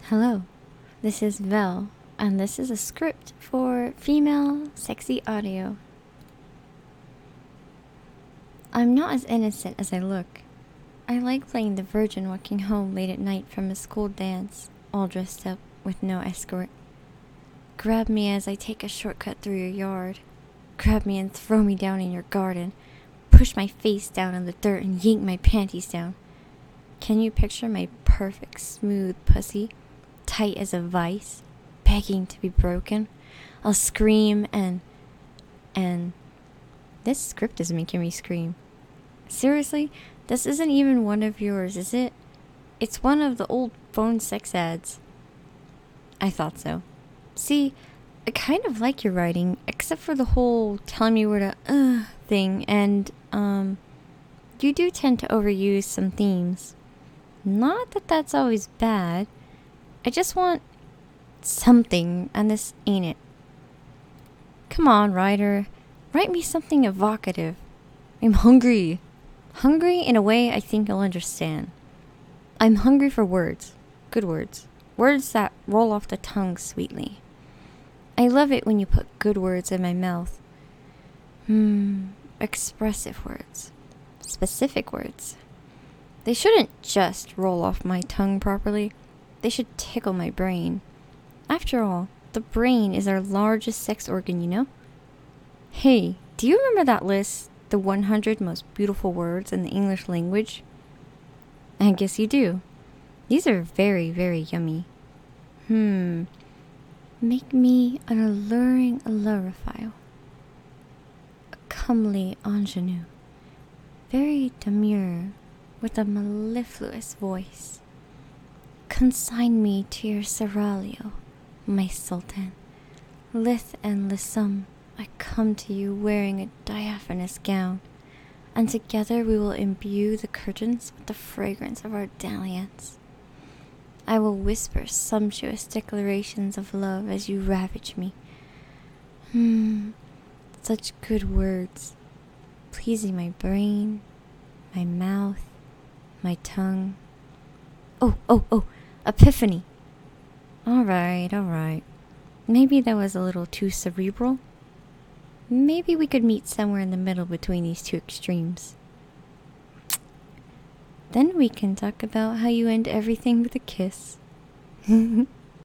Hello, this is Vel, and this is a script for female sexy audio. I'm not as innocent as I look. I like playing the virgin walking home late at night from a school dance, all dressed up with no escort. Grab me as I take a shortcut through your yard. Grab me and throw me down in your garden. Push my face down in the dirt and yank my panties down. Can you picture my perfect, smooth pussy? Tight as a vice, begging to be broken. I'll scream and this script is making me scream. Seriously, this isn't even one of yours, is it? It's one of the old phone sex ads. I thought so. See, I kind of like your writing, except for the whole telling me where to thing, and you do tend to overuse some themes. Not that that's always bad. I just want something, and this ain't it. Come on, writer. Write me something evocative. I'm hungry. Hungry in a way I think you'll understand. I'm hungry for words. Good words. Words that roll off the tongue sweetly. I love it when you put good words in my mouth. Expressive words. Specific words. They shouldn't just roll off my tongue properly. They should tickle my brain. After all, the brain is our largest sex organ, you know? Hey, do you remember that list? The 100 most beautiful words in the English language? I guess you do. These are very, very yummy. Make me an alluring allurophile. A comely ingenue. Very demure, with a mellifluous voice. Consign me to your seraglio, my sultan. Lithe and lissome, I come to you wearing a diaphanous gown, and together we will imbue the curtains with the fragrance of our dalliance. I will whisper sumptuous declarations of love as you ravage me. Such good words, pleasing my brain, my mouth, my tongue. Oh, epiphany. All right. Maybe that was a little too cerebral. Maybe we could meet somewhere in the middle between these two extremes. Then we can talk about how you end everything with a kiss.